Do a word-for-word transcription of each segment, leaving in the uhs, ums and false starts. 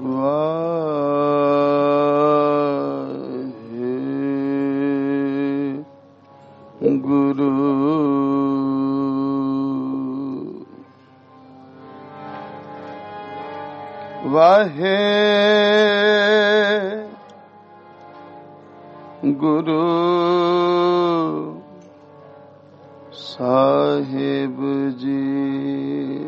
ਗੁਰੂ ਵਾਹੇ ਗੁਰੂ ਸਾਹਿਬ ਜੀ।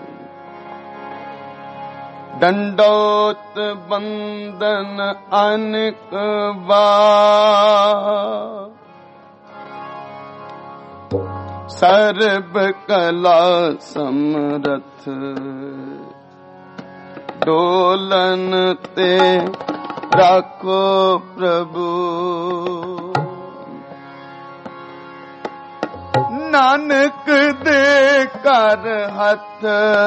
ਡੰਡੋਤ ਬੰਦਨ ਅਨਕ ਵਾਰ, ਸਰਬ ਕਲਾ ਸਮਰਥ ਡੋਲਨ ਤੇ ਰਾਖੋ ਪ੍ਰਭੂ। ਨਾਨਕ ਦੇ ਕਰ ਹੱਥ,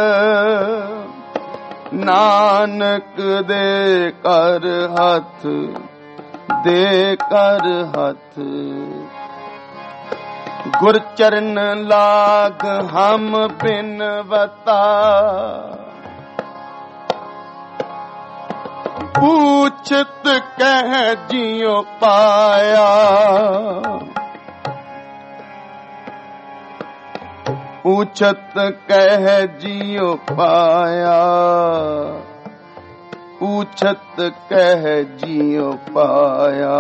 ਨਾਨਕ ਦੇ ਕਰ ਹੱਥ, ਦੇ ਕਰ ਹੱਥ। ਗੁਰ ਚਰਨ ਲਾਗ ਹਮ ਬਿਨਵਤਾ, पूछत कह जियो पाया। पूछत कह जियो पाया, पूछत कह जियो पाया।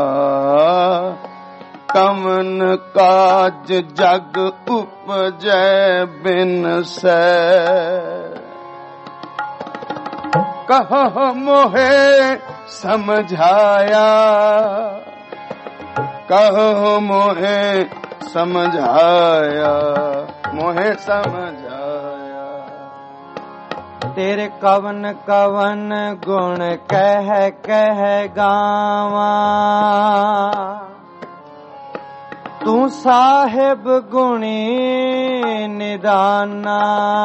कवन काज जग उपजै बिन सै, कहो मोहे समझाया। कहो मोहे समझाया, मोहे समझाया। तेरे कवन कवन गुण कह कह गावा, तू साहिब गुणी निदाना।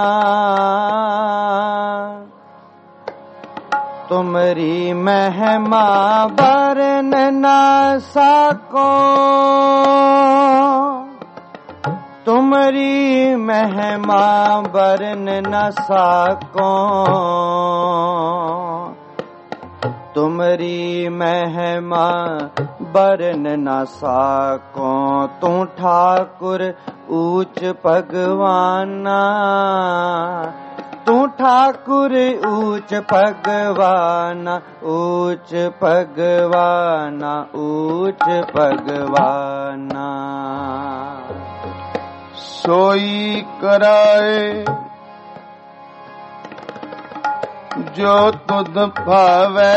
तुमरी महिमा बरन न सको, तुमरी महिमा बरन न सको। तुमरी महिमा बरन न सको। तू ठाकुर ऊच भगवाना, तू ठाकुर ऊच भगवाना। ऊच भगवाना, ऊच भगवाना। सोई कराए जो तुध भावै,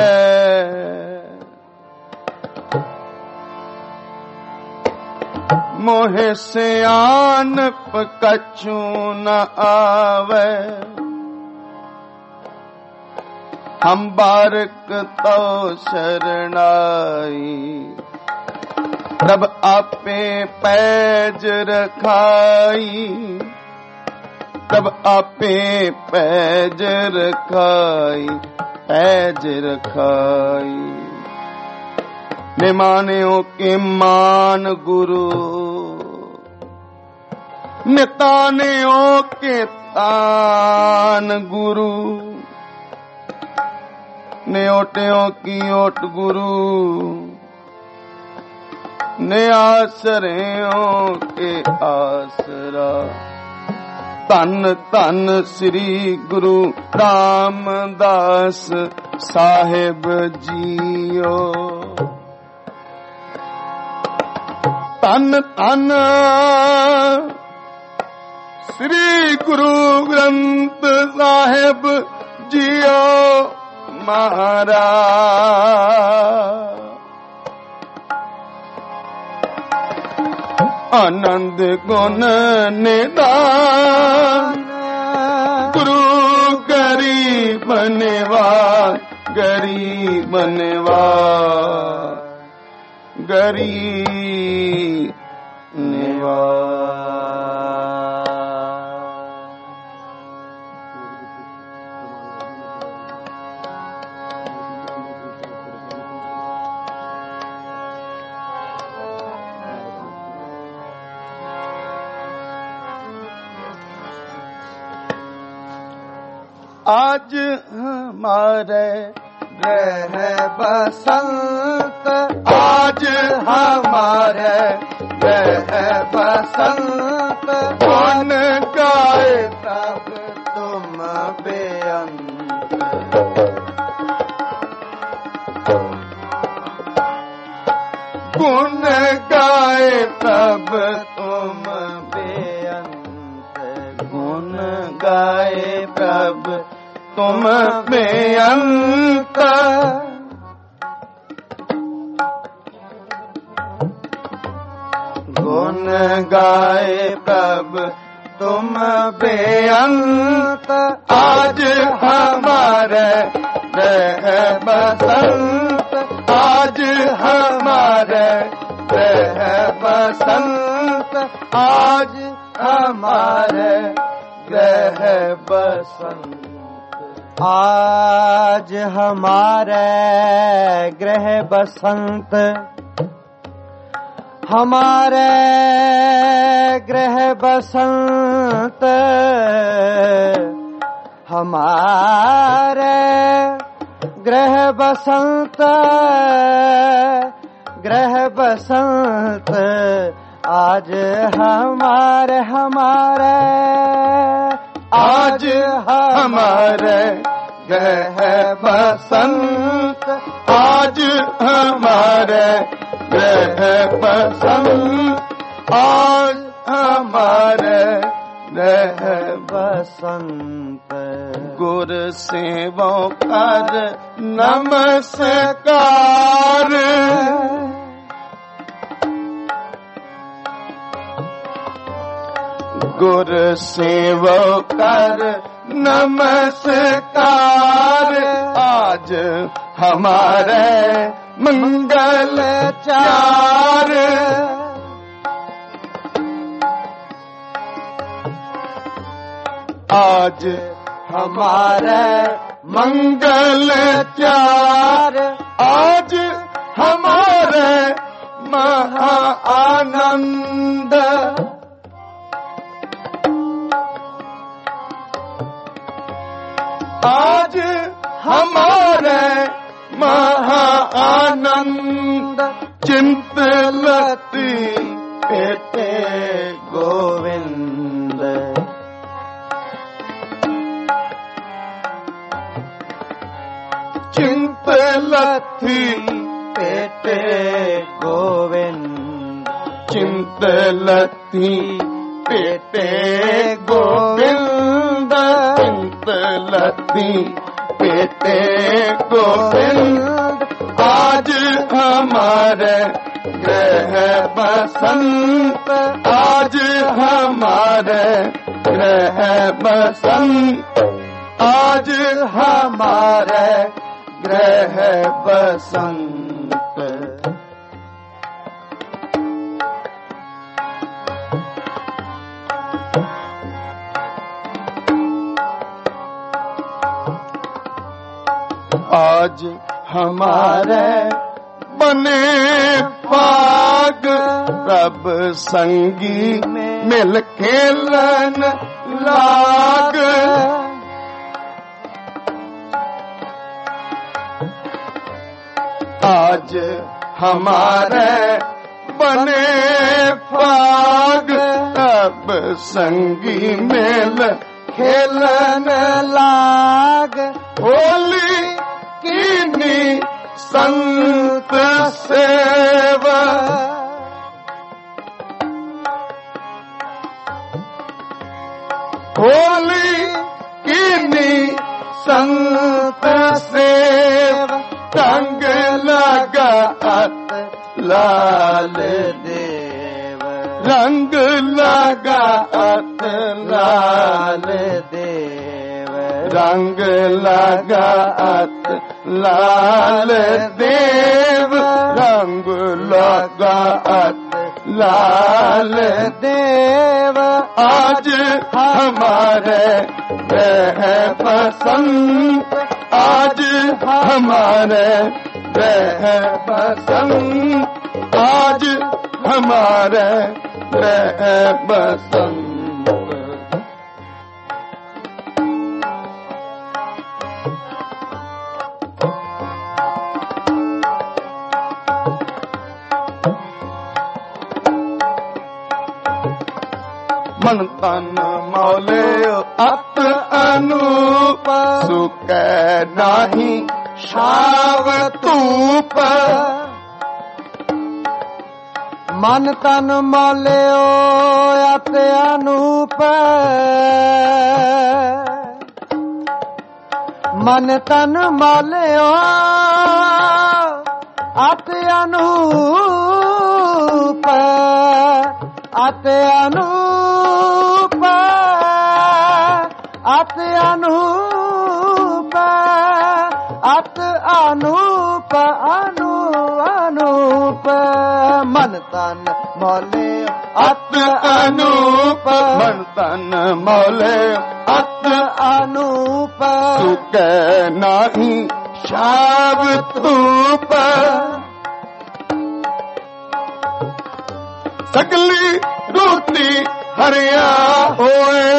मोहे सियानप कछु न आवे। हम बारक तो शरणाई, प्रभ आपे पैज रखाई। प्रभ आपे पैज रखाई, पैज रखाई। निमानियों के मान गुरु, नितानियों के तान गुरु। न्योटियों की ओट गुरु, ने आसरियों के आसरा। धन धन श्री गुरु रामदास साहिब जियो। धन धन श्री गुरु ग्रंथ साहिब जियो महाराज। आनंद गुण निदान, गुरु गरीब निवास। गरीब निवास, गरीब निवास। आज हमारे ग्रह बसंत आज हमारे ग्रह बसंत गुण गाए तब तुम बेअंत गुण गाए तब तुम बेअंत गुण गाए तब तुम बेअंत गुण गाए तब तुम बेअंत आज हमारे ग्रह बसंत आज हमारे ग्रह बसंत आज हमारे ग्रह बसंत आज हमारे ग्रह बसंत हमारे ग्रह बसंत हमारे ग्रह बसंत ग्रह बसंत आज हमारे हमारे आज हमारे ग्रह बसंत आज हमारे ग्रह बसंत आज हमारे ग्रह बसंत गुर सेवो कर नमस्कार गुर सेवो कर नमस्कार आज हमारे मंगल चार आज हमारे मंगल चार आज हमारे महा आनंद आज हमारे महा आनंद चिंतलती पेटे गोविंद चिंतलती पेटे गोविंद चिंतलती पेटे गोविंद चिंतलती पेटे गोविंद आज हमारे ग्रह बसंत आज हमारे ग्रह बसंत आज हमारे ग्रह बसंत आज हमारे बने पाग रब संगी मिल खेलन लाग आज हमारे बने पाग रब संगी मिल खेलन लाग होली कीनी संत सेवा होली कीनी संत सेवा तंग लगा अत लाल देव रंग लगा अत लाल देव रंग लगा अत लाल देव रंग लगा अत लाल देव आज हमारे ग्रह बसंत आज हमारे ग्रह बसंत आज हमारे ग्रह बसंत मन तन मौले अत अनूप सुकै नाही छाव धूप मन तन मौले अत अनूप मन तन मौले अत अनूप अत अनूप अत अनूप अत अनूप अनु अनूप मन तन मौले अत अनूप मन तन मौले अत अनूप सुकै नाही छाव धूप सगली रोटी हरिया होए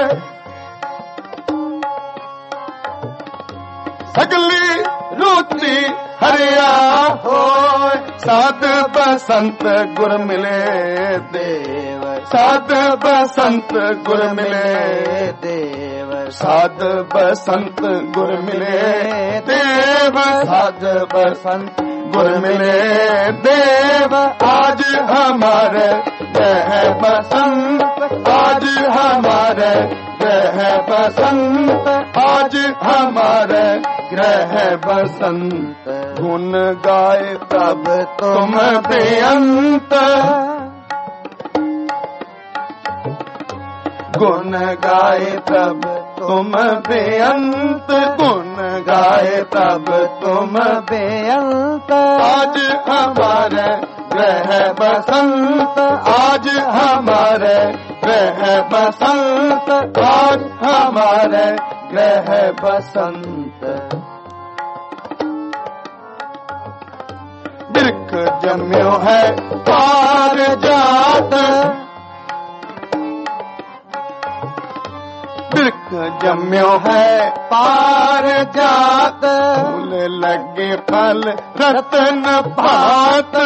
सगली रोटी हरिया होए साध बसंत गुर मिले देव साध बसंत गुर मिले देव साध बसंत गुर मिले देव साध बसंत गुर मिले देव आज हमारे ग्रह बसंत आज हमारे ग्रह बसंत आज हमारे ग्रह बसंत गुण गाए तब तुम बेअंत गुण गाए तब तुम बेअंत गुण गाए तब तुम बेअंत आज हमारे ग्रह बसंत आज हमारे ग्रह बसंत आज हमारे ग्रह बसंत बिरख जम्यो है पार जात बिरख जम्यो है पार जात फूल लगे फल रतन भात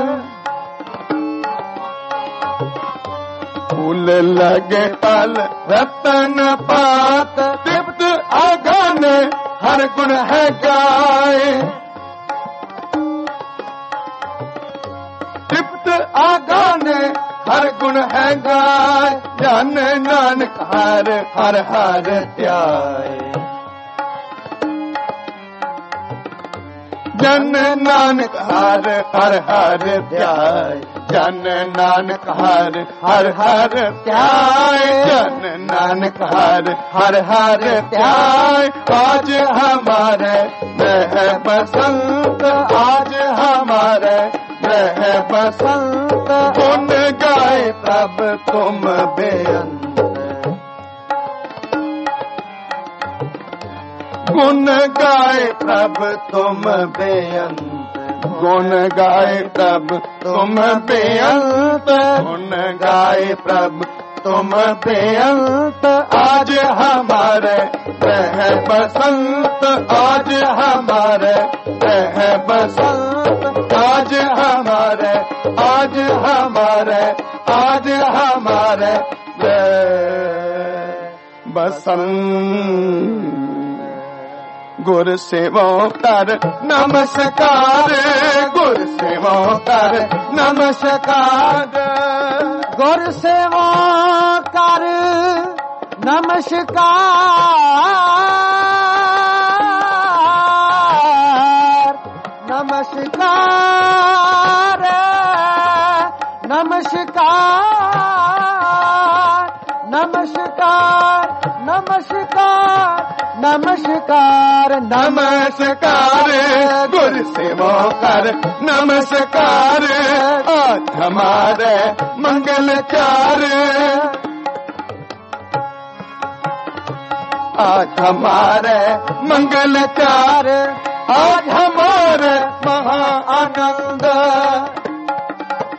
फूल लगे फल रतन भात तृप्त आगन हर गुण है गाए तृप्त आगन हर गुण है गाय जन नानक हर हर हर ध्याय जन नानक हर हर हर ध्याय जन नानक हर हर हर ध्याय जन नानक हर हर हर ध्याय आज हमारे ग्रह बसंत आज हमारे ग्रह बसंत गुण गाए तब तुम बेअंत गुण गाए तब तुम बेअंत गुण गाए तब तुम बेअंत गुण गाए तब तुम बेअंत आज हमारे ग्रह बसंत आज हमारे ग्रह बसंत आज हमारे आज हमारे आज हमारे ग्रह बसंत गुर सेवा कर नमस्कार गुर सेवा कर नमस्कार गुर सेवा कर नमस्कार नमस्कार नमस्कार नमस्कार नमस्कार नमस्कार नमस्कार गुर सेवा कर नमस्कार आज हमारे मंगलचार आज हमारे मंगलचार आज हमारे महा आनंद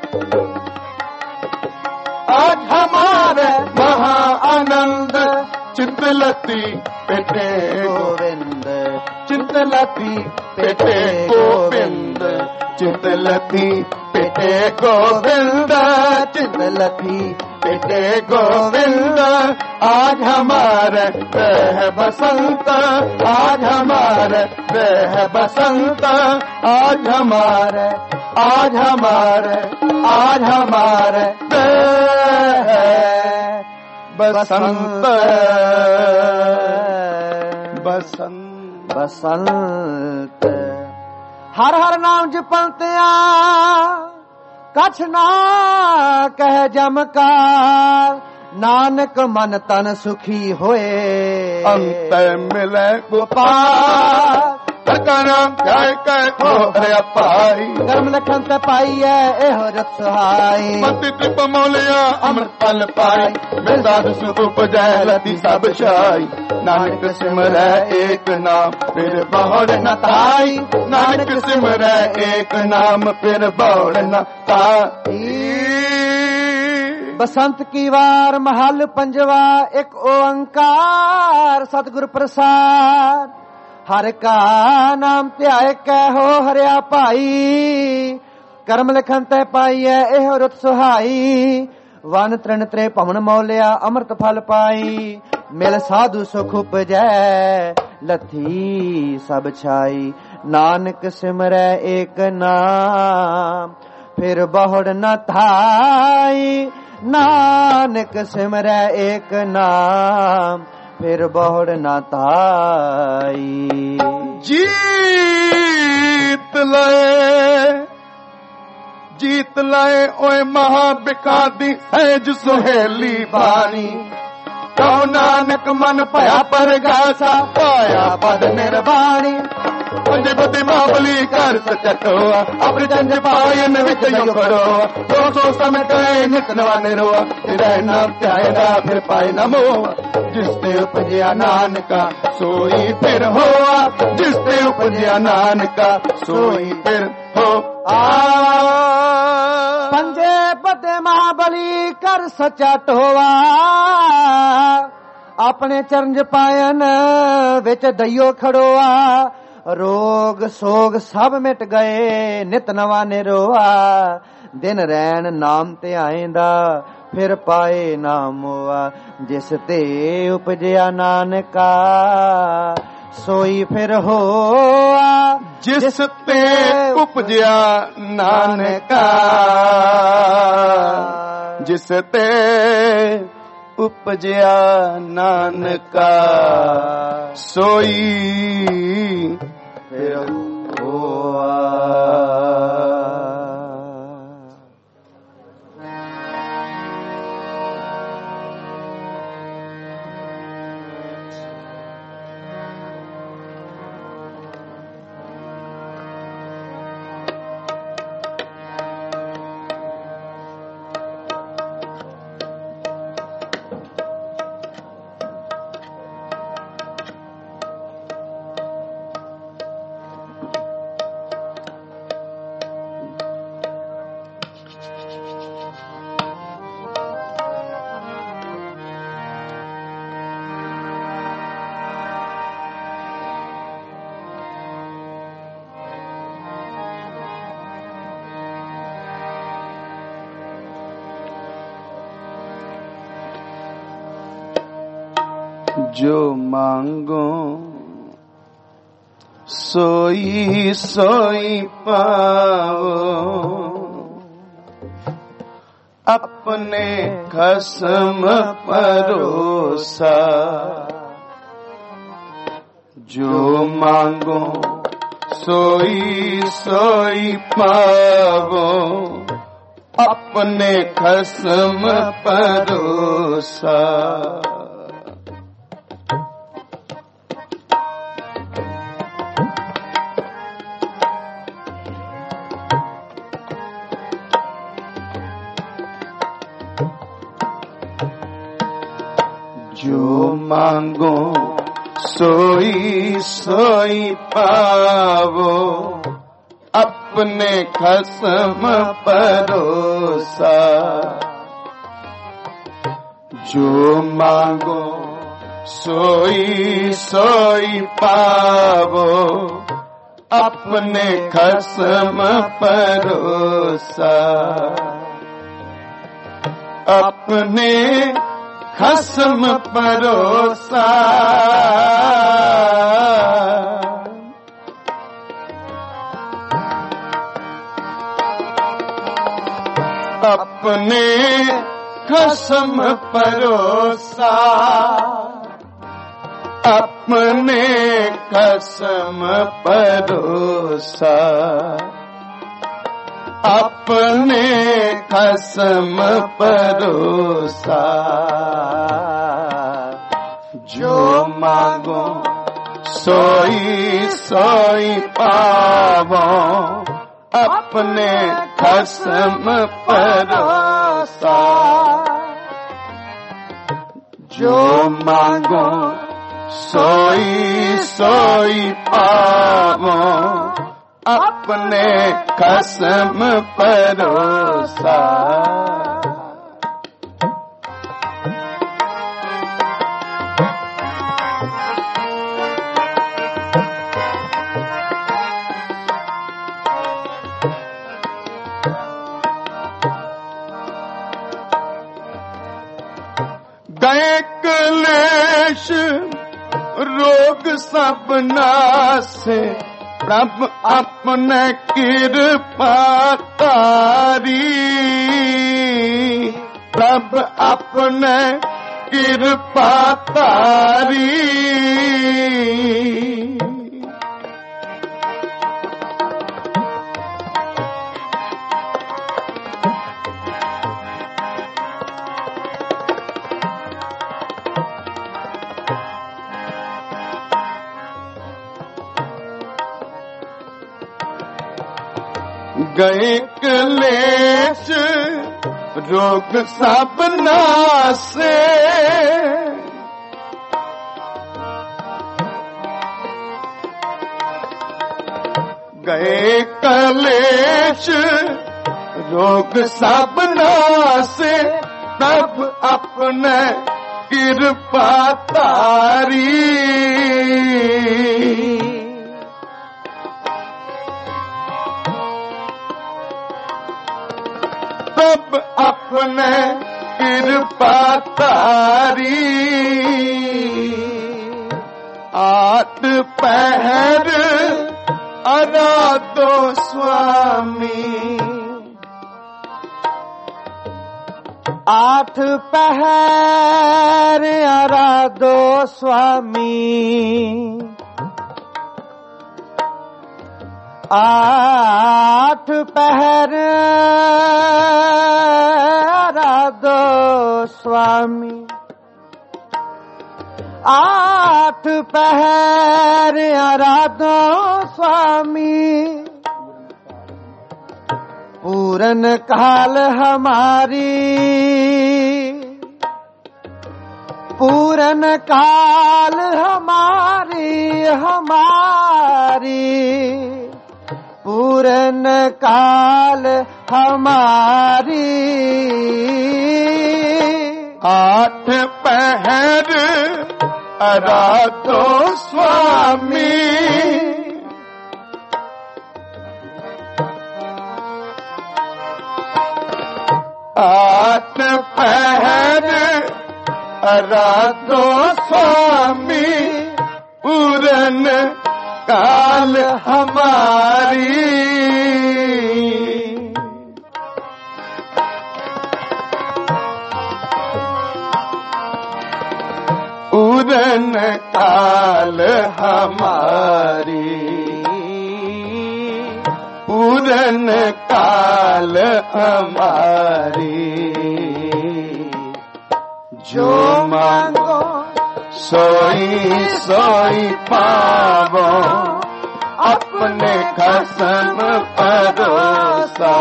आज हमारे महा आनंद चितलती पेटे गोविंद चितलती पेटे गोविंद चितलती पेटे गोविंद चितलती पेटे गोविंद आज हमारे रह बसंत आज हमारे रह बसंत आज हमारे आज हमारे आज हमारे रह बसंत बसंत बसंत हर हर नाम जपंतिया कछ ना कह जमकार नानक मन तन सुखी होए अंत मिले गोपाल करम जय कह हो रे पाई कर्म लखन ते पाई है एहो रत सुहाई मति कृप मोलिया अमृत फल पाई मिलदार सुख उपजय लती सब शाई नानक सिमरै एक नाम फिर बहुड़ न ताई नानक सिमरै एक नाम फिर बहुड़ न ताई बसंत की वार महल पंजवा एक ओंकार सतगुर प्रसाद हर का नाम ध्याए कहो हरिया भाई कर्म लिखन ते पाई है एहो रुत सुहाई वन तृण त्रे पवन मौलिया अमृत फल पाई मिल साधु सुख उपजै लथी सब छाई नानक सिमरै एक नाम फिर बहुड़ न थाई नानक सिमरै एक नाम फिर बहुड़ न ताई जीत लाए जीत लाए ओए महाबिका दी सहज सुहेली बानी कौ नानक मन पया पर गासा पाया पद निर्वाणी पंजे बदे मावली कर सचटोआ अपने जंज पायन विच यो करोआ दो सौ समय कहे नित नवाने रोआ तेरा नाम त्याएगा फिर पाए न मोआ जिसते उपजया नानका सोई फिर होआ जिसते उपजया नानका सोई फिर हो आ पंजे बदे महाबली कर सचा टोआ अपने चरण पायन विच दइयो खड़ोआ रोग सोग सब मिट गए नित नवा निरोआ दिन रैन नाम ते आएंदा फिर पाए नाम होआ जिस ते उपजया नानका सोई फिर होआ जिस ते उपजया नानका जिस ते उपजया नानका सोई फिर होआ जो मांगो सोई सोई पाओ अपने खसम परोसा जो मांगो सोई सोई पाओ अपने खसम परोसा जो मांगो सोई सोई पावो अपने खसम परोसा जो मांगो सोई सोई पावो अपने खसम परोसा अपने खसम परोसा अपने खसम परोसा अपने खसम परोसा अपने खसम परोसा जो मांगो सोई सोई पावो अपने खसम परोसा जो मांगो सोई सोई पावो अपने खसम परोसा गए क्लेश रोग सब नासे प्रभ अपने कृपा तारी प्रभ अपने कृपा तारी गए क्लेश रोग सब नासे गए क्लेश रोग सब नासे तब अपने कृपा तारी तब अपने कृपा तारी आठ पहर आराधो स्वामी आठ पहर आराधो स्वामी आठ पहर आराधो स्वामी आठ पहर आराधो स्वामी पूरन काल हमारी पूरन काल हमारी हमारी पूरन काल हमारी आठ पहर आराधो स्वामी आठ पहर आराधो स्वामी पूरन काल हमारी पूरन काल हमारी पूरन काल हमारी जो मांगो सोई सोई पावो अपने खसम परोसा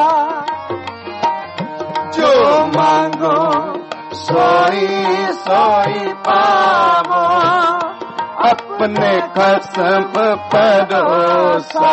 जो मांगो सोई सोई पावो अपने खसम परोसा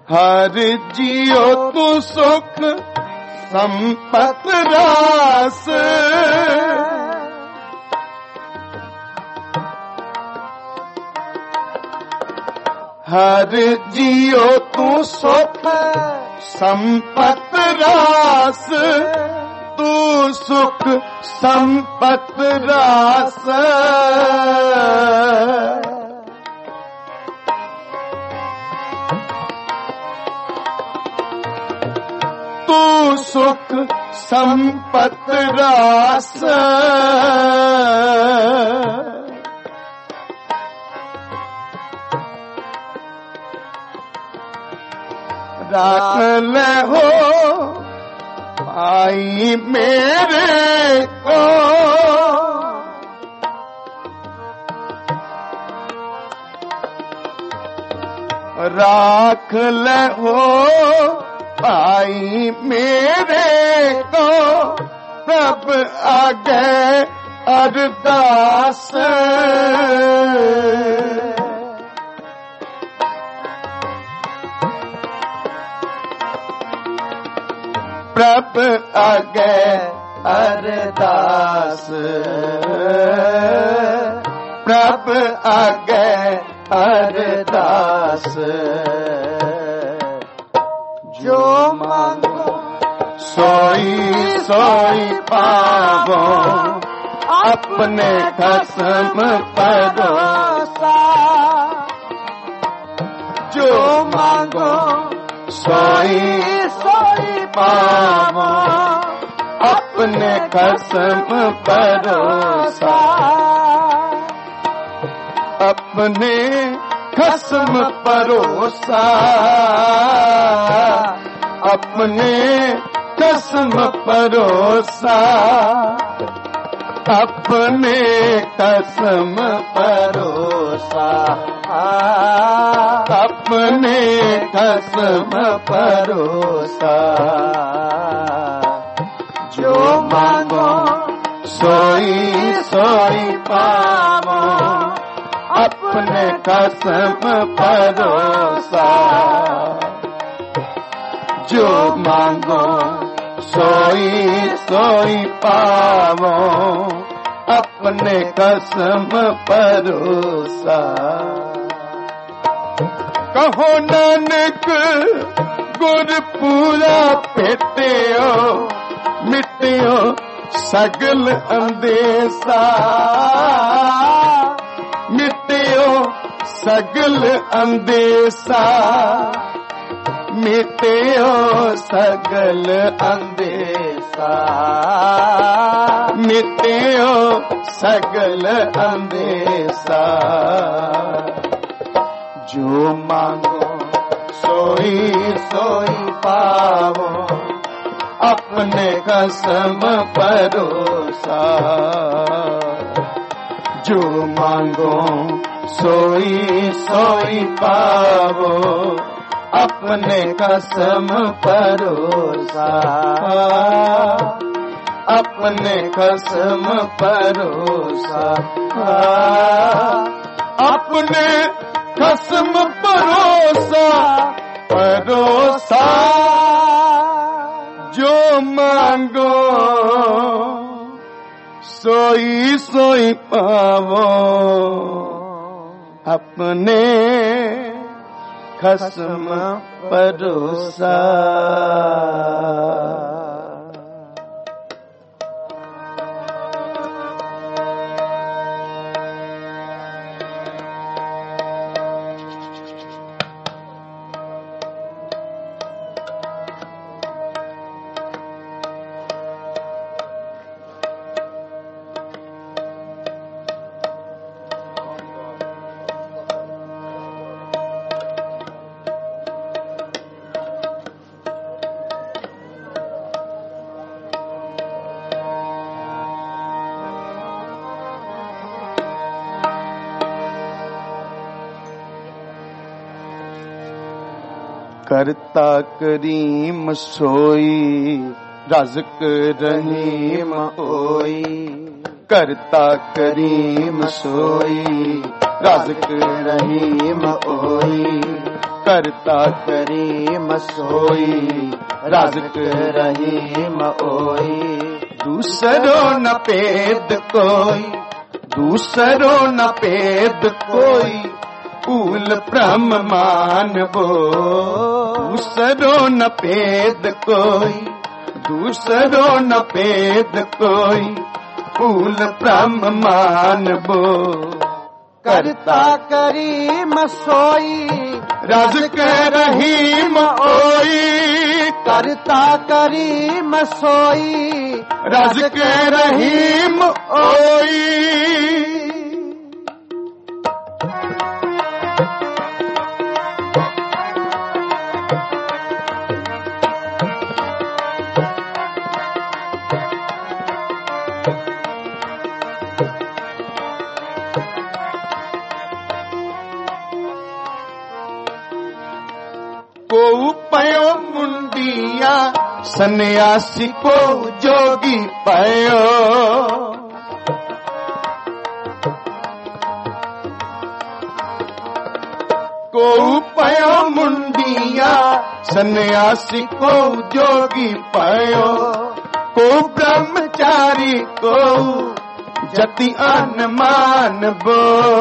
हर जियो तू सुख संपत रास, हर जियो तू सुख संपत रास, तू सुख संपत रास। तू सुख संपत रास, राख ले हो आई मेरे को, राख ले हो आई मेरे को, प्रभ आगे अरदास। प्रभ आगे अरदास, प्रभ आगे अरदास। जो मांगो सोई सोई पावो, अपने खसम परोसा। जो मांगो सोई सोई पावो, अपने खसम परोसा। अपने खसम परोसा, अपने खसम परोसा, अपने खसम परोसा, अपने खसम परोसा। जो मांगो सोई सोई पावो, अपने खसम परोसा। जो मांगो सोई सोई पावो, अपने खसम परोसा। कहो नानक गुर पूरा भेटियो, मिटियो सगल अंदेसा। मिटियो सगल अंदेसा, मिटियो सगल अंदेसा, मिटियो सगल अंदेसा। जो मांगो सोई सोई पावो, अपने कसम परोसा। जो मांगो सोई सोई पावो, अपने कसम परोसा। अपने कसम परोसा, अपने कसम परोसा परोसा। जो मांगो सोई सोई पावो, अपने खसम परोसा। करता करीम सोई, रज़्क़ रहीम होई। करता करीम सोई, रज़्क़ रहीम होई। करता करीम सोई रज़्क़ रहीम ओई। दूसरो न पेद कोई, दूसरो न पेद कोई, कूल ब्रह्म मानबो। दूसरो न पेद कोई, दूसरो न पेद कोई, कूल ब्रह्म मानबो। करता करीम सोई रज़्क़ रहीम ओई। करता करीम सोई रज़्क़ रहीम ओई। को पयो मुंडिया सन्यासी को जोगी पयो। को पयो मुंडिया सन्यासी को जोगी पयो। को ब्रह्मचारी को जति अन मानबो।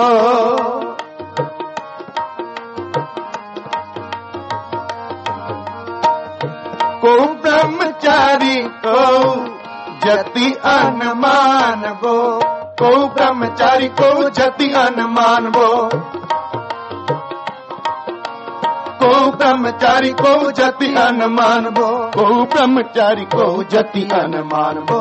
को ब्रह्मचारी को जति अन मानबो। को ब्रह्मचारी को जति अन मानबो। को ब्रह्मचारी को जति अन मानबो। को ब्रह्मचारी को जति अन मानबो।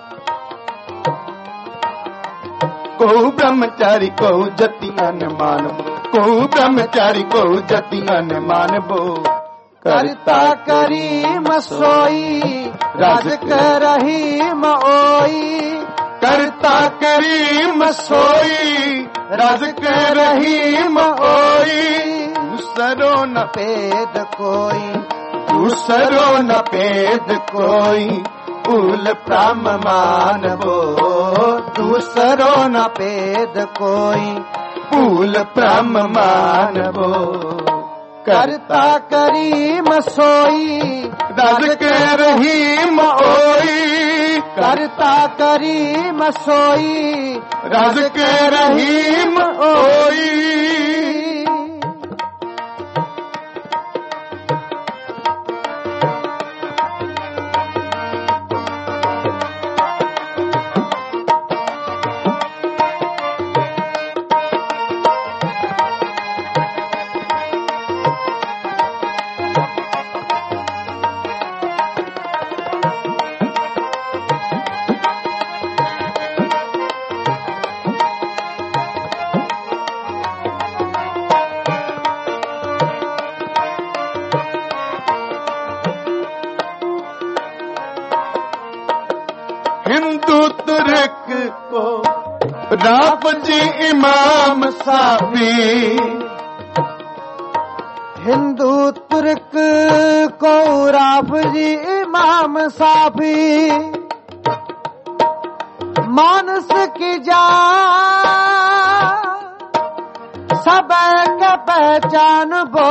को ब्रह्मचारी को जति अन मानबो। को ब्रह्मचारी को जति अन मानबो। करता करीम सोई रज़्क़ रहीम ओई। करता करीम सोई रज़्क़ रहीम ओई। दूसरो न पेद कोई, दूसरो न पेद कोई, कूल ब्रह्म मानबो। दूसरो न पेद कोई, कूल ब्रह्म मानबो। करता करीम सोई रज़्क़ रहीम ओई। करता करीम सोई रज़्क़ रहीम ओई। हिंदू तुर्क को राफ़ज़ी इमाम साफ़ी। हिंदू तुर्क को राफ़ज़ी इमाम साफ़ी। मानस की जा सब के पहचान बो।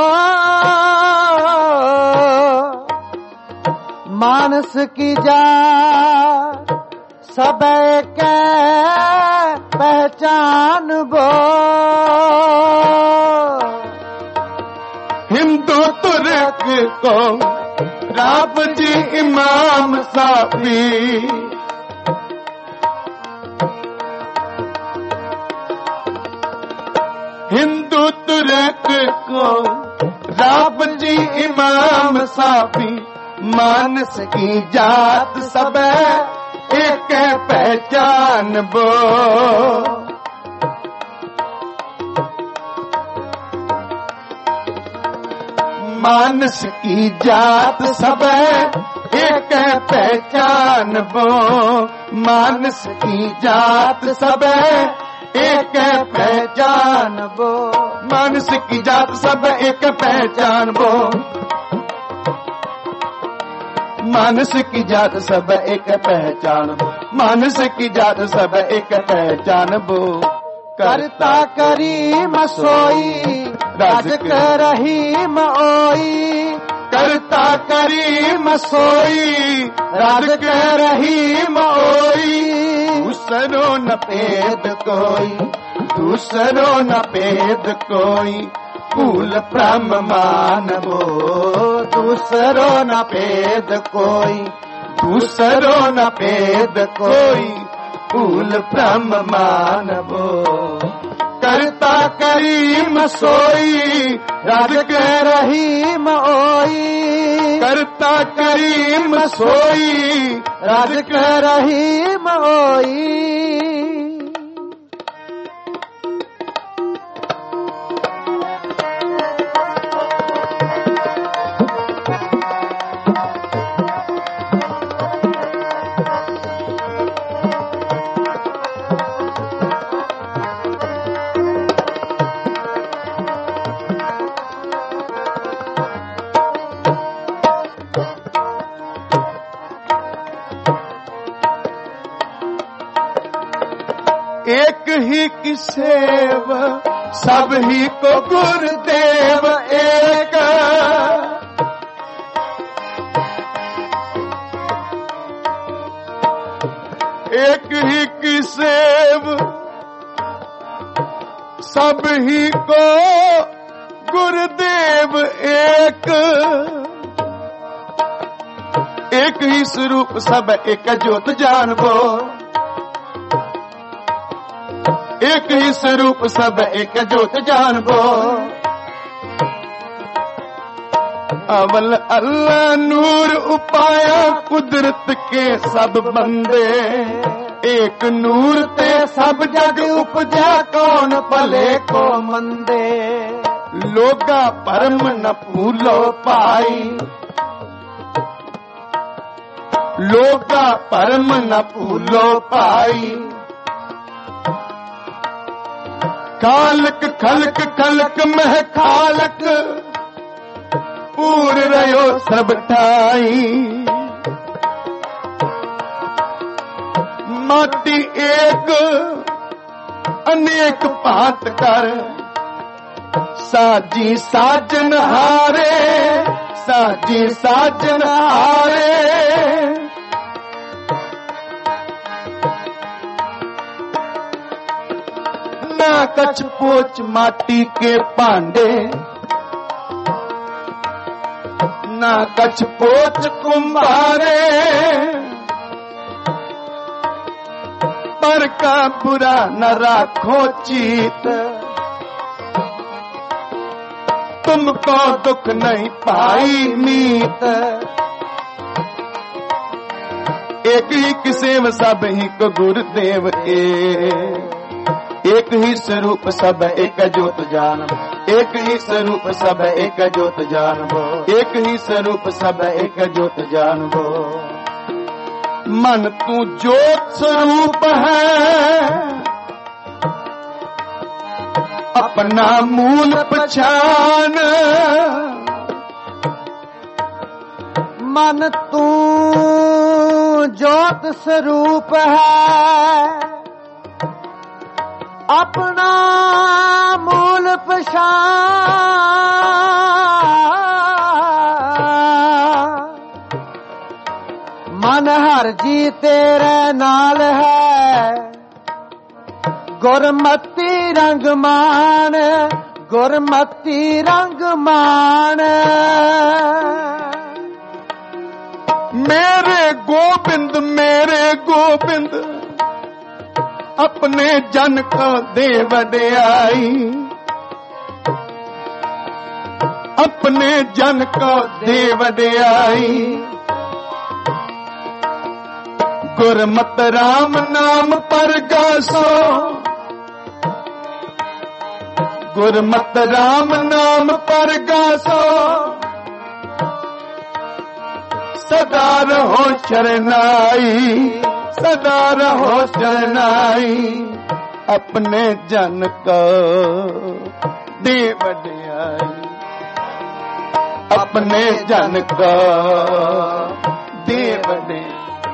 मानस की जा सब के पहचान बो। हिंदू तुर्क को राफ़ज़ी इमाम साफ़ी। हिंदू तुर्क को राफ़ज़ी इमाम साफ़ी। मानस की जात सब एक पहचान बो। मानस की जात सब एक पहचान बो। मानस की जात सब एक पहचान बो। मानस की जात सब एक पहचान बो। मानस की जात सब एक पहचान बो। मानस की जात सब एक पहचान बो। करता करीम सोई राजक रहीम ओई, करता करीम सोई, राजक रहीम ओई। दूसरो न पेद कोई, दूसरो न पेद कोई, कूल ब्रह्म मानवो। दूसरो न पेद कोई, दूसरो न पेद कोई, कूल ब्रह्म मानवो। करता करीम सोई, राजक रहीम ओई, करता करीम सोई, राजक रहीम ओई। एक ही की सेव, सब ही को गुरुदेव एक। एक ही की सेव, सब ही को गुरुदेव एक। एक ही स्वरूप सब एक ज्योत जानबो, एक ही स्वरूप सब एक ज्योत जानबो। अवल अल्लाह नूर उपाया, कुदरत के सब बंदे। एक नूर ते सब जग उपजा, कौन भले को मंदे। लोगा परम न भूलो पाई, लोगा परम न भूलो पाई। खालक खलक खलक मह खालक, पूर रहो सब ठाई। माटी एक अनेक भांत कर, साजी साजन हारे, साजी साजन हारे। ना कछ पोच माटी के पांडे, ना कछ पोच कुंभारे। पर का बुरा न राखो चीत, तुमको दुख नहीं पाई मीत। एक ही किसेव सब ही को गुरुदेव ए। एक ही स्वरूप सब एक ज्योत जानबो, एक ही स्वरूप सब एक ज्योत जानबो। एक ही स्वरूप सब एक ज्योत जानबो। मन तू ज्योत स्वरूप है, अपना मूल पहचान। मन तू ज्योत स्वरूप है, अपना मूल पहचान। मन हर जी तेरे नाल है, गुरमती रंग मान, गुरमती रंग मान। मेरे गोबिंद मेरे गोबिंद, अपने जन को दे वड्याई। अपने जन को दे वड्याई। गुरमत राम नाम पर गासो, गुरमत राम नाम पर गासो। सदा रहो शरनाई, सदा रहो शरनाई। अपने जन को दे वड्याई, अपने जन को दे वड्याई।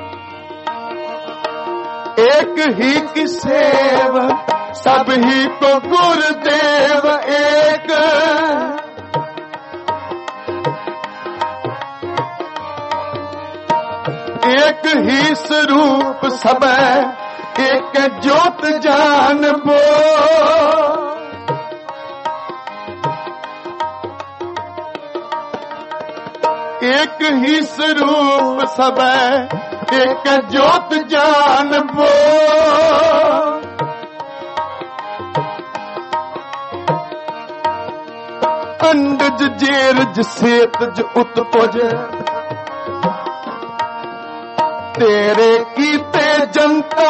एक ही की सेव, सब ही को गुरुदेव एक। एक ही स्वरूप सब एक ज्योत जानबो। एक ही स्वरूप सब एक ज्योत जानबो। अंडज जेरज सेतज उत्पज तेरे कीते जनता।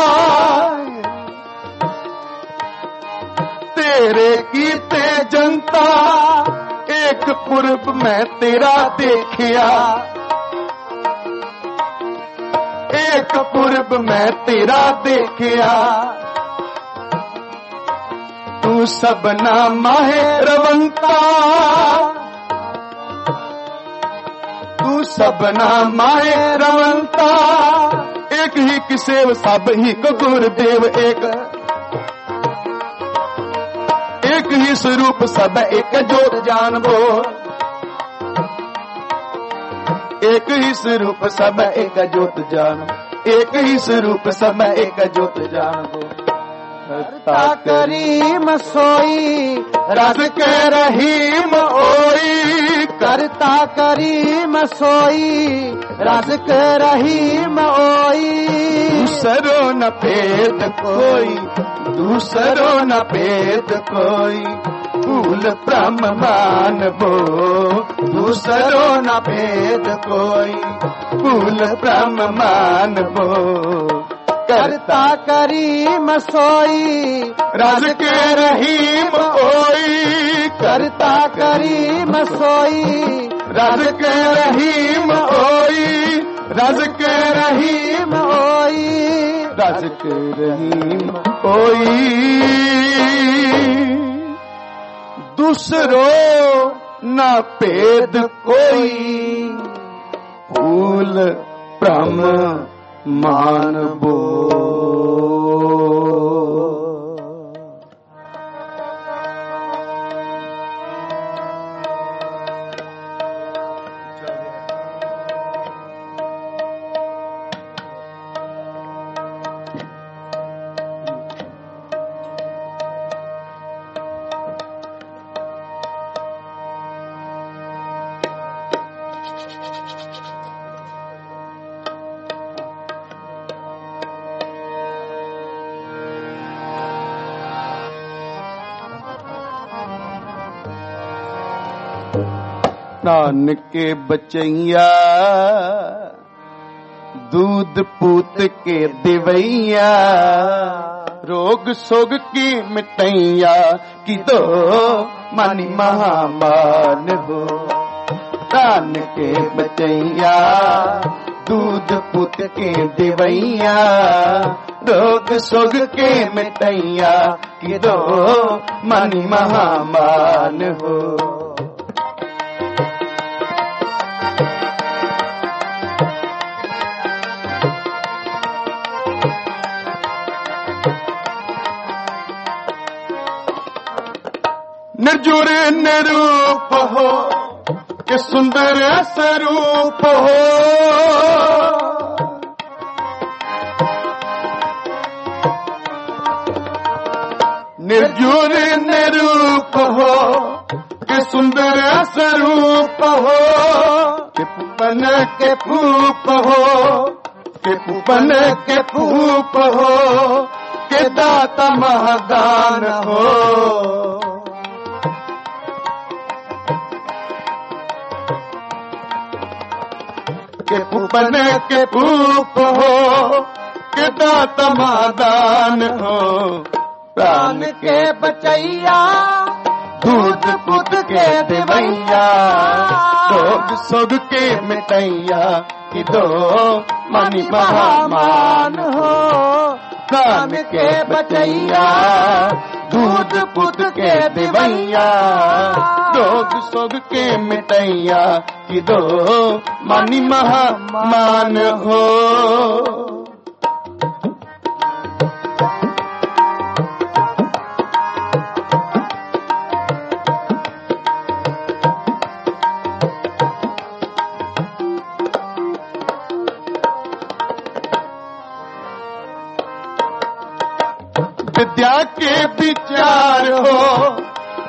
तेरे कीते जनता एक पुरब में तेरा देखिया। एक पुरब में तेरा देखिया। तू सबना माहे रवंता। तू सबना माहे रवंता। एक ही किसेव सब ही को गुरुदेव एक। एक ही स्वरूप सब एक ज्योत जानबो। एक ही स्वरूप सब एक ज्योत जान। एक ही स्वरूप सब एक ज्योत जानबो। करता करीम सोई रस के रहीम ओई। करता करीम सोई रस के रहीम ओई। दूसरो न भेद कोई। दूसरो न भेद कोई। फूल ब्रह्म मानबो। दूसरो न भेद कोई। फूल ब्रह्म मानबो। करता करीम सोई रस के रहीम ओई। करता करीम सोई रस के रहीम ओई। रस के रहीम ओई। रस के रहीम ओई। दूसरो न भेद कोई। फूल ब्रह्म मानबो। नानक के बचैया दूध पूत के दिवैया। रोग सोग की मिटैया की दो मानी महामान हो। नानक के बचैया दूध पूत के दिवैया। रोग सोग के मिटैया की दो मानी महामान हो। निर्जुर निरूप हो कि सुंदर स्वरूप हो। निर्जुर निरूप हो कि सुंदर स्वरूप हो। कि पुपन के फूप हो। कि पुपन के फूप हो। कि दाता महादान हो। के पुपन के फूप हो। के दाता महादान हो। प्राण के बचैया दूध पुत के दिवैया। रोग सोग के मिटैया की दो मानी महामान हो। प्राण के बचैया दूध पुत के दिवैया। रोग सोग के मिटैया की दो मानी महामान हो।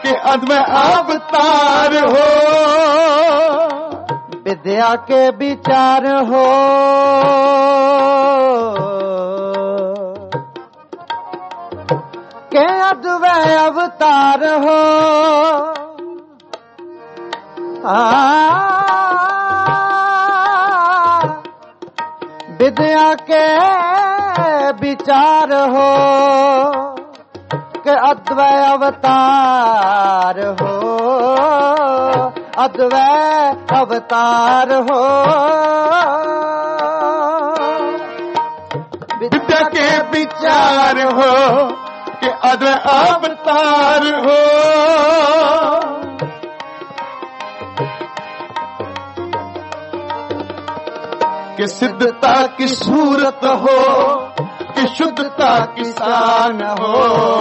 के अद्वै अवतार हो, विद्या के विचार हो, के अद्वै अवतार हो। आ विद्या के विचार हो, के अद्वै अवतार हो, अद्वै अवतार हो। विद्या के विचार हो, के अद्वै अवतार हो। कि सिद्धता की सूरत हो, कि शुद्धता की शान हो।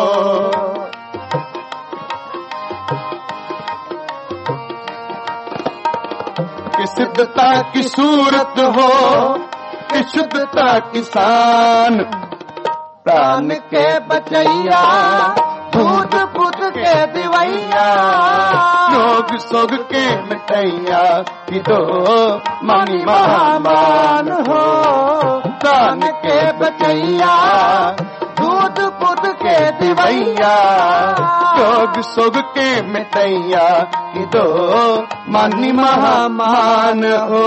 कि सिद्धता की सूरत हो, कि शुद्धता की शान। प्राण के बचैया, दूध पुत के दिवैया, रोग सोग के मिटैया, कि दो मानी महामान हो। प्राण के बचैया, दूध पुत के दिवैया, रोग सोग के मिटैया, कि दो मानी महामान हो।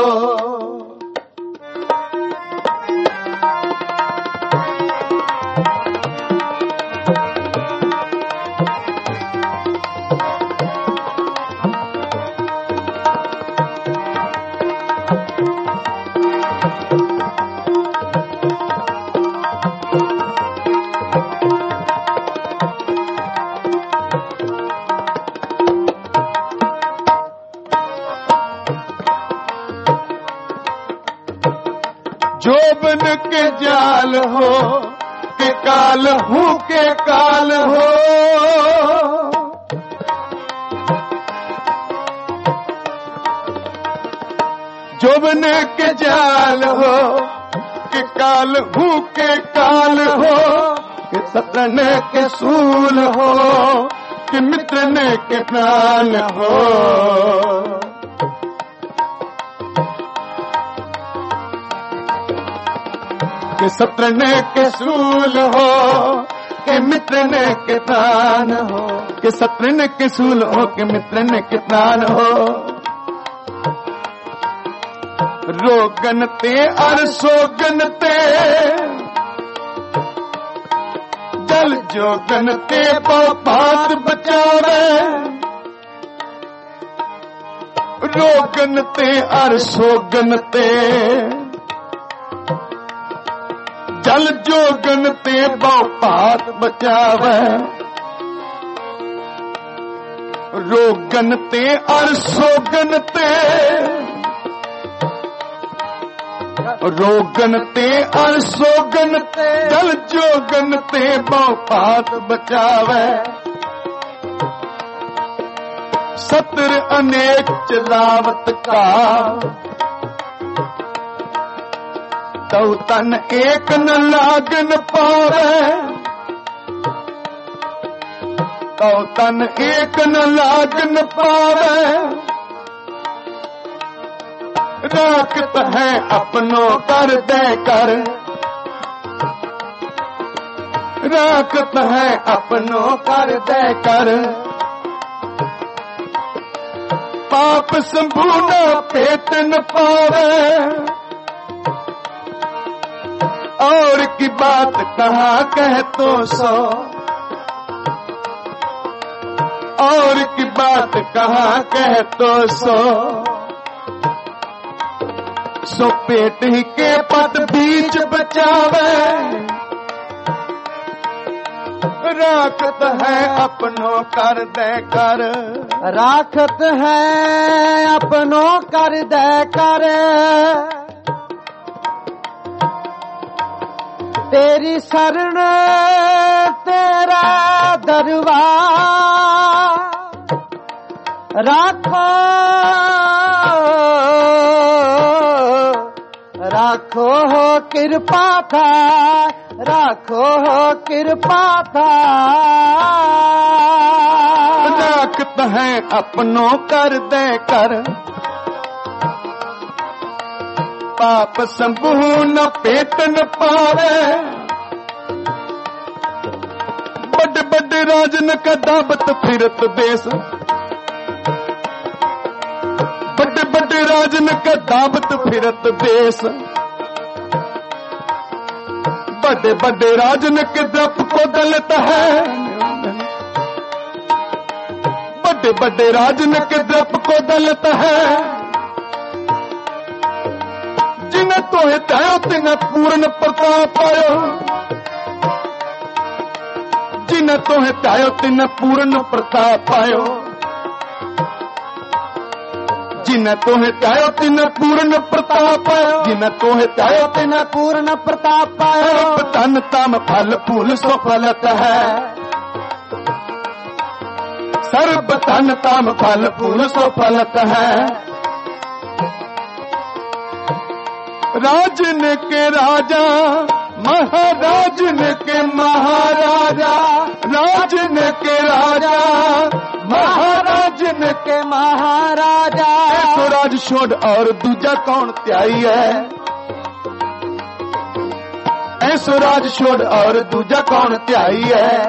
जोबन के जाल हो, के काल हूँ के काल हो। जोबन के जाल हो, के काल हूँ के काल हो। कि सतन के सूल हो, कि मित्र ने के प्राण हो। कि सत्र ने के सूल हो, कि मित्र ने के प्राण हो। कि सत्र ने के सूल हो, कि मित्र ने के प्राण हो। रोगन ते और सोगन ते, जल जोगन ते पात बचावे। रोगन ते और सोगन ते, जल जोगन ते पात बचावे। रोगन ते और सोगन ते, रोगन ते और सोगन ते, जल जोगन ते पात बचावे। सत्र अनेक चलावत का, तो तन एक न लागन पावे। तो तन एक न लागन पावे। राखत है अपनों कर दे कर, राखत है अपनों कर दे कर। पाप संभूना पेट न पावे। और की बात कहा कह तो सो, और की बात कहा कह तो सो। सो पेट ही के पद बीच बचावे। राखत है अपनों कर दे कर, राखत है अपनों कर दे कर। तेरी शरण तेरा दरबार, राखो राखो हो कृपा था, राखो हो कृपा था। नानक तहें अपनों कर दे कर, पाप संभू न पेट न पावे, बड़े बड़े राजन का दावत फिरत देश, बड़े बड़े राजन का दावत फिरत देश, बड़े बड़े राजन के द्रप को दलत है, बड़े बड़े राजन के द्रप को दलत है, जिन्हें तो हितायो तिन्हें पूर्ण प्रताप पायो, जिन्हें तो हितायो तिन्हें पूर्ण प्रताप पायो, जिन्हें तो हितायो तिन्हें पूर्ण प्रताप पायो, जिन्हें तो हितायो तिन्हें पूर्ण प्रताप पायो। सर्ब तन तम फल फूल सो फलत है, सर्ब तन तम फल फूल सो फलत है, राजन के राजा महाराजन के महाराजा, राजन के राजा महाराजन के महाराजा, तो राज छोड़ और दूजा कौन त्याई है, ऐसो राज छोड़ और दूजा कौन त्याई है,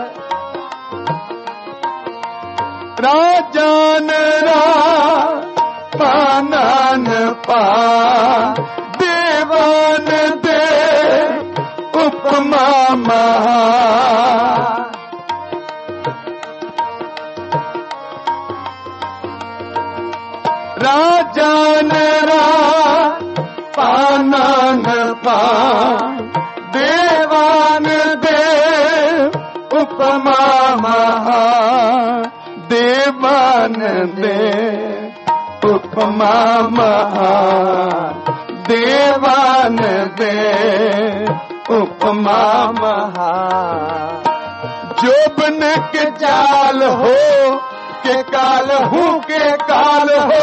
राजान रा पानन पा देवान दे उपमा महा, राजान रा पानन पा देवान दे उपमा महा, देवान दे उपमा महा, देवान दे उपमा महा, जोबन के जाल हो के काल हूँ के काल हो,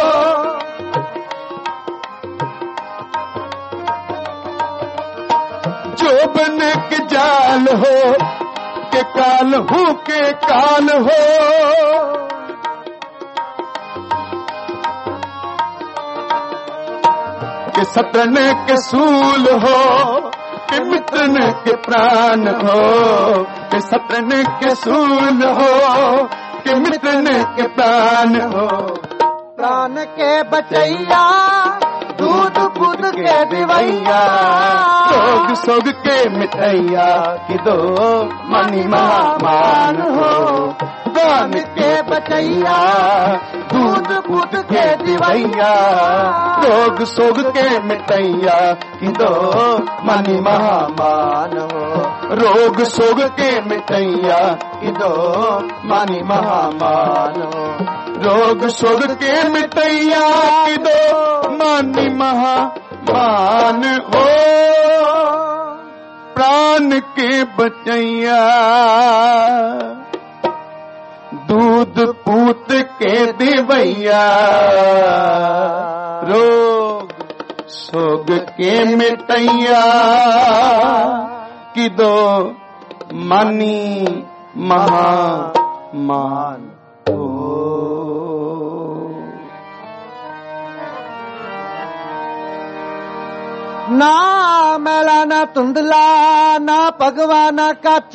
जोबन के जाल हो के काल हूँ के काल हो, के सतन के सूल हो के मित्रन के प्राण हो, के सतन के सूल हो के मित्रन के प्राण हो, प्राण के बचैया दूध दूध के दिवैया, सोग सोग के मिठैया कि दो मनी महामान हो, प्राण के बचैया दूध दूध के दिवैया, रोग सोग के मिटैया कि दो मनी महामान हो, रोग सोग के मिटैया कि दो मनी महामान हो, रोग सोग के मिटैया कि दो मनी महामान हो, प्राण के बचैया दूध पूत के दिवैया, रोग सोग के मिटैया कि दो मनी महामान हो। ना मैला ना धुंधला ना भगवा ना कच,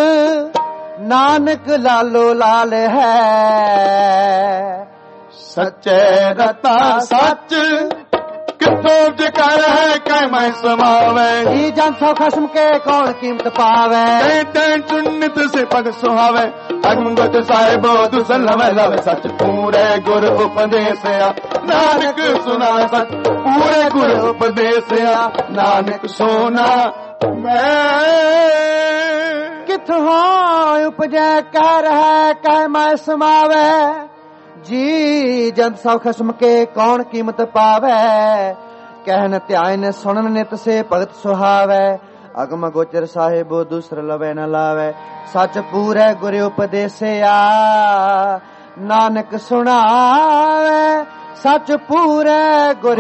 नानक लालो लाल है, सच्चे रता सच किथों जिकर है कै मैं समावे, जी जन सौ खस्म के कौन कीमत पावे, कै तै चुन्नित से पग सुहावे, अगमगत साहिबो दुसल हमें लवे, सच पूरे गुर उपदेशया नानक सुना, सच पूरे गुर उपदेशया नानक सोना मैं, किथों उपजै कर है कै मैं समावे, जी जन सौ खस्म के कौन कीमत पावे, कहन ध्यान सुनन नित से भगत सुहावे, अगम गोचर साहिबो दूसर लवे न लावे, सच पूरे गुर उपदेशया नानक सुनावे, सच पूरे गुर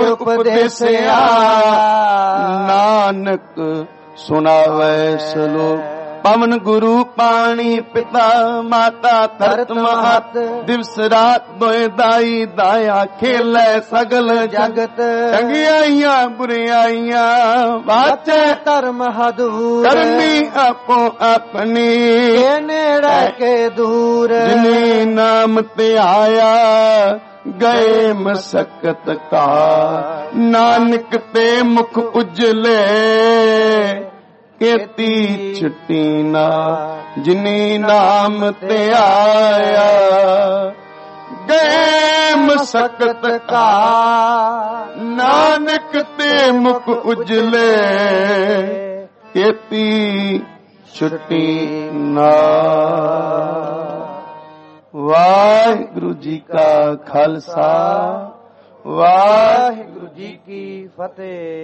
उपदेशया नानक सुनावे, सलोक ਪਵਨ ਗੁਰੂ ਪਾਣੀ ਪਿਤਾ ਮਾਤਾ ਧਰਤ ਮਹਤ ਦਿਵਸ ਰਾਤ ਦੋਇ ਦਾਈ ਦਾਇਆ ਖੇਲੇ ਸਗਲ ਜਗਤ ਚੰਗਿਆਈਆਂ ਬੁਰਿਆਈਆਂ ਵਾਚੈ ਧਰਮ ਹਦੂਰ ਕਰਨੀ ਆਪੋ ਆਪਣੀ ਇਹ ਨੇੜੇ ਕੇ ਦੂਰ ਜਿਨੇ ਨਾਮ ਤੇ ਆਇਆ ਗਏ ਮਸਕਤ ਕਾ ਨਾਨਕ ਤੇ ਮੁਖ ਉਜਲੇ ਕੀਤੀ ਛੁੱਟੀ ਨਾ ਜਿਨੇ ਨਾਮ ਤੇ ਆਇਆ ਗਏ ਮਸਕਤ ਕਾ ਨਾਨਕ ਤੇ ਮੁਖ ਉਜਲੇ ਕੀਤੀ ਛੁੱਟੀ ਨਾ। ਵਾਹਿਗੁਰੂ ਜੀ ਕਾ ਖਾਲਸਾ ਵਾਹਿਗੁਰੂ ਜੀ ਕੀ ਫਤਿਹ।